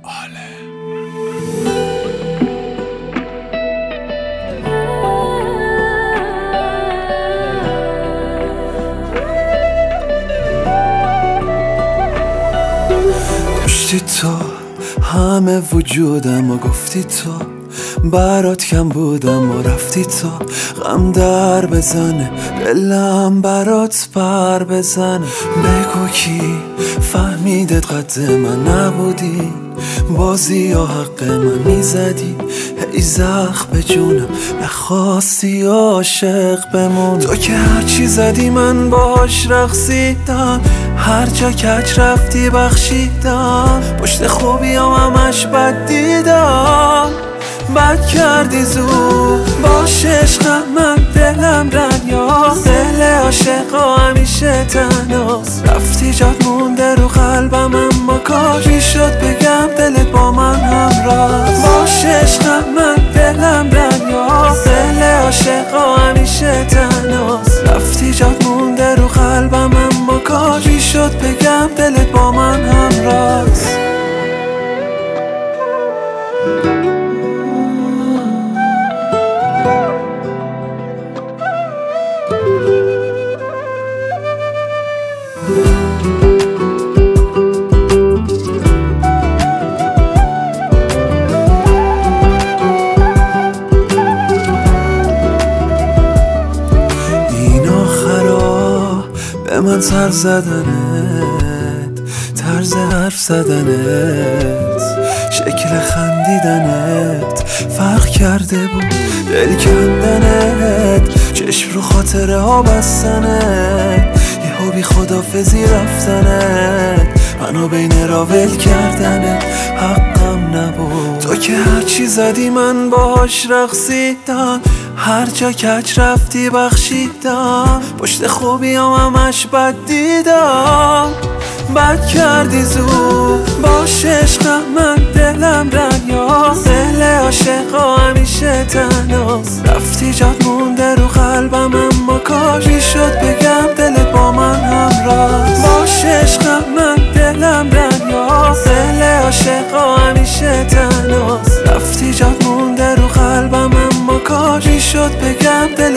داشتی تو همه وجودم و گفتی تو برات کم بودم و رفتی تو غم در بزنه دلم برات پر بزنه. بگو کی فهمیدت قد من نبودی بازی یا حق من میزدی ای زخم به جونم نخواستی عاشق بمون. تو که هرچی زدی من باش رقصیدم هر جا کج رفتی بخشیدم پشت خوبیام همش بد دیدم بد کردی زود باش عشقم من دلم رنیاست دل عاشقا همیشه تنهاست رفتی جات مونده رو قلبم اما کاش میشد بگم دلت با من همراست باش عشقم من دلم رنیاست دل عاشقا همیشه تنهاست رفتی جات مونده رو قلبم اما کاش میشد بگم دلت با من همراست. این آخرا به من سر زدنت طرز حرف زدنت شکل خندیدنت فرق کرده بود دل کندنت چشم رو خاطره ها بستنت یهو بی خدافزی رفتنت منو بین راول کردنت حقم نبود. تو که هرچی زدی من باش رقصیدم هر جا کج رفتی بخشیدم پشت خوبیام همش بد دیدم بد کردی زود باش عشقم من دلم رنیاست دل عاشقا همیشه تنهاست رفتی جات مونده رو قلبم اما کاش میشد بگم دلت با من همراست باش عشقم من دلم رنیاست دل عاشقا همیشه تنهاست رفتی جات مونده رو قلبم اما کاش میشد بگم دلت